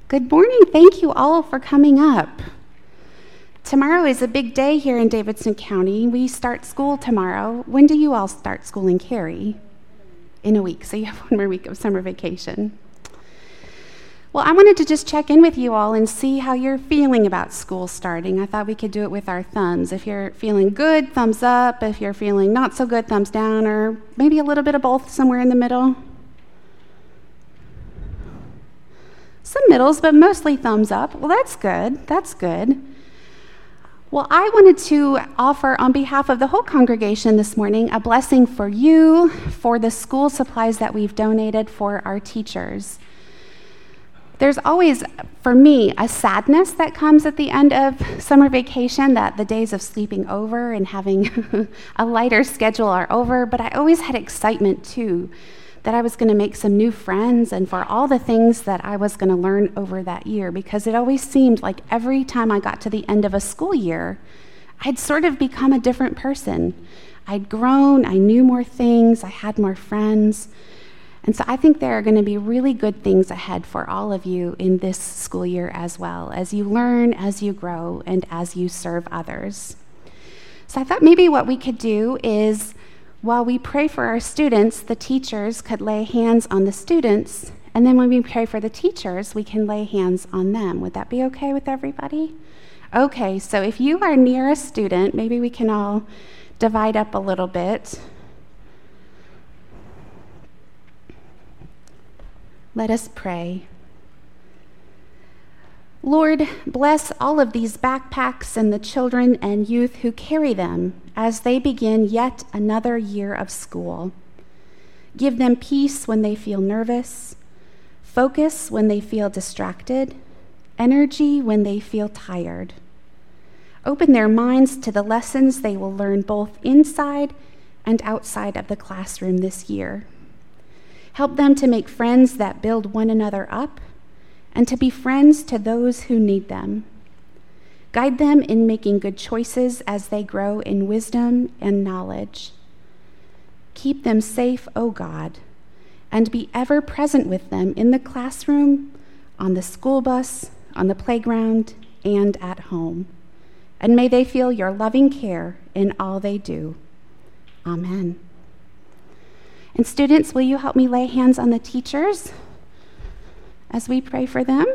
Good morning. Thank you all for coming up. Tomorrow is a big day here in Davidson County. We start school tomorrow. When do you all start school in Cary? In a week, so you have one more week of summer vacation. Well, I wanted to just check in with you all and see how you're feeling about school starting. I thought we could do it with our thumbs. If you're feeling good, thumbs up. If you're feeling not so good, thumbs down, or maybe a little bit of both, somewhere in the middle. Some middles, but mostly thumbs up. Well, that's good. That's good. Well, I wanted to offer on behalf of the whole congregation this morning a blessing for you for the school supplies that we've donated for our teachers. There's always, for me, a sadness that comes at the end of summer vacation that the days of sleeping over and having a lighter schedule are over, but I always had excitement too, that I was going to make some new friends and for all the things that I was going to learn over that year, because it always seemed like every time I got to the end of a school year, I'd sort of become a different person. I'd grown, I knew more things, I had more friends. And so I think there are going to be really good things ahead for all of you in this school year as well, as you learn, as you grow, and as you serve others. So I thought maybe what we could do is, while we pray for our students, the teachers could lay hands on the students, and then when we pray for the teachers, we can lay hands on them. Would that be okay with everybody? Okay, so if you are near a student, maybe we can all divide up a little bit. Let us pray. Lord, bless all of these backpacks and the children and youth who carry them as they begin yet another year of school. Give them peace when they feel nervous, focus when they feel distracted, energy when they feel tired. Open their minds to the lessons they will learn both inside and outside of the classroom this year. Help them to make friends that build one another up, and to be friends to those who need them. Guide them in making good choices as they grow in wisdom and knowledge. Keep them safe, O God, and be ever present with them in the classroom, on the school bus, on the playground, and at home. And may they feel your loving care in all they do. Amen. And students, will you help me lay hands on the teachers as we pray for them?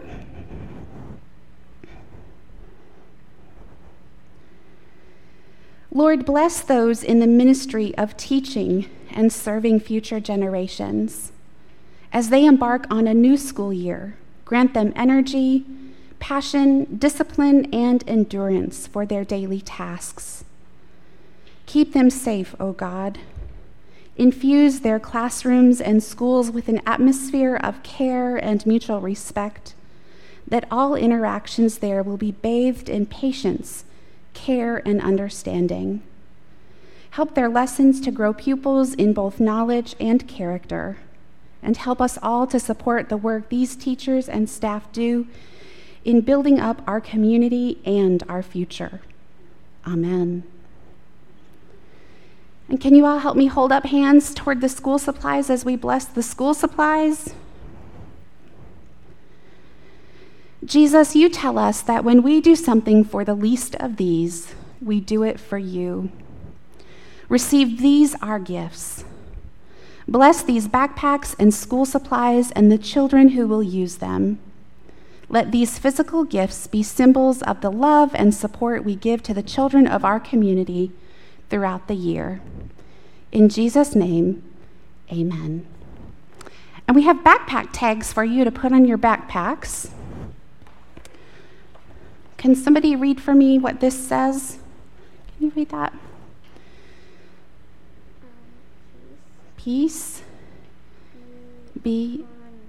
Lord, bless those in the ministry of teaching and serving future generations. As they embark on a new school year, grant them energy, passion, discipline, and endurance for their daily tasks. Keep them safe, O God. Infuse their classrooms and schools with an atmosphere of care and mutual respect, that all interactions there will be bathed in patience, care, and understanding. Help their lessons to grow pupils in both knowledge and character, and help us all to support the work these teachers and staff do in building up our community and our future. Amen. And can you all help me hold up hands toward the school supplies as we bless the school supplies? Jesus, you tell us that when we do something for the least of these, we do it for you. Receive these, our gifts. Bless these backpacks and school supplies and the children who will use them. Let these physical gifts be symbols of the love and support we give to the children of our community throughout the year. In Jesus' name, amen. And we have backpack tags for you to put on your backpacks. Can somebody read for me what this says? Can you read that? Peace be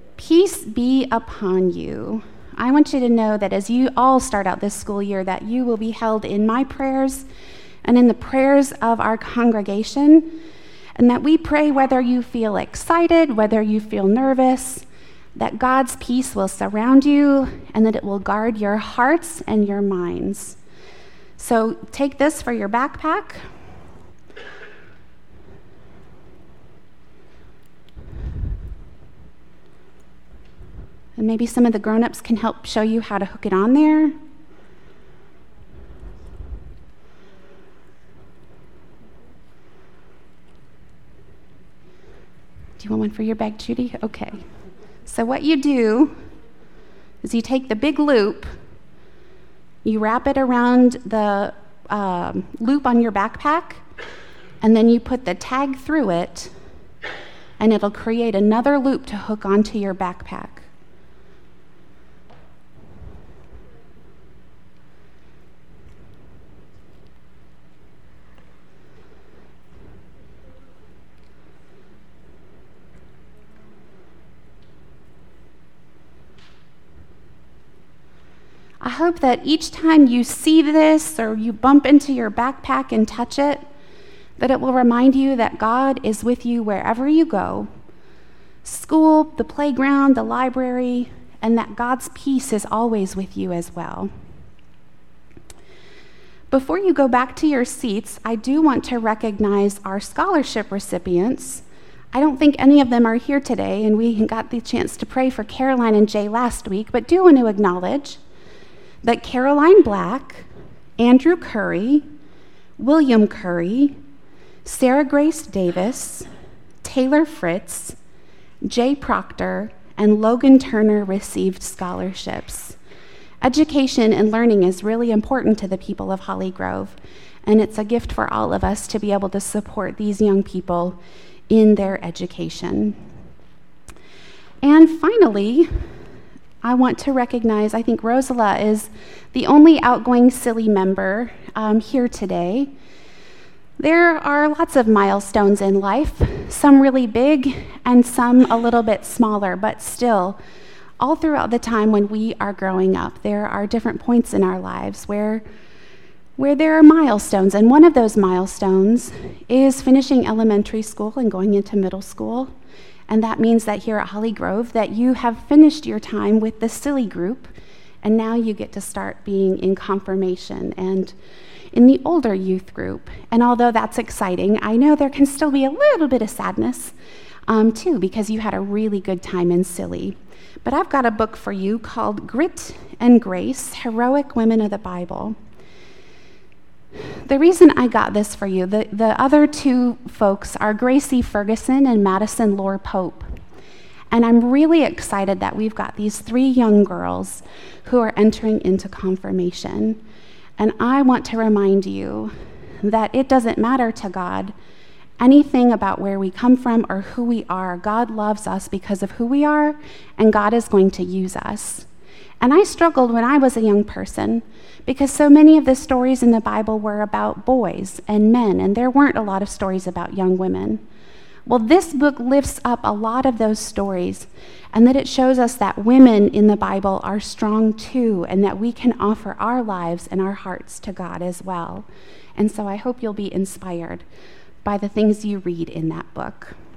upon you. I want you to know that as you all start out this school year, that you will be held in my prayers and in the prayers of our congregation, and that we pray whether you feel excited, whether you feel nervous, that God's peace will surround you and that it will guard your hearts and your minds. So take this for your backpack. And maybe some of the grown-ups can help show you how to hook it on there. Do you want one for your bag, Judy? Okay. So what you do is you take the big loop, you wrap it around the loop on your backpack, and then you put the tag through it, and it'll create another loop to hook onto your backpack. I hope that each time you see this or you bump into your backpack and touch it, that it will remind you that God is with you wherever you go, school, the playground, the library, and that God's peace is always with you as well. Before you go back to your seats, I do want to recognize our scholarship recipients. I don't think any of them are here today, and we got the chance to pray for Caroline and Jay last week, but do want to acknowledge that Caroline Black, Andrew Curry, William Curry, Sarah Grace Davis, Taylor Fritz, Jay Proctor, and Logan Turner received scholarships. Education and learning is really important to the people of Holly Grove, and it's a gift for all of us to be able to support these young people in their education. And finally, I want to recognize, I think Rosala is the only outgoing Silly member here today. There are lots of milestones in life, some really big and some a little bit smaller, but still, all throughout the time when we are growing up, there are different points in our lives where there are milestones, and one of those milestones is finishing elementary school and going into middle school. And that means that here at Holly Grove that you have finished your time with the Silly group, and now you get to start being in confirmation and in the older youth group. And although that's exciting, I know there can still be a little bit of sadness too, because you had a really good time in Silly. But I've got a book for you called Grit and Grace, Heroic Women of the Bible. The reason I got this for you, the other two folks are Gracie Ferguson and Madison Lore Pope. And I'm really excited that we've got these 3 young girls who are entering into confirmation. And I want to remind you that it doesn't matter to God anything about where we come from or who we are. God loves us because of who we are, and God is going to use us. And I struggled when I was a young person because so many of the stories in the Bible were about boys and men, and there weren't a lot of stories about young women. Well, this book lifts up a lot of those stories, and that it shows us that women in the Bible are strong too, and that we can offer our lives and our hearts to God as well. And so I hope you'll be inspired by the things you read in that book.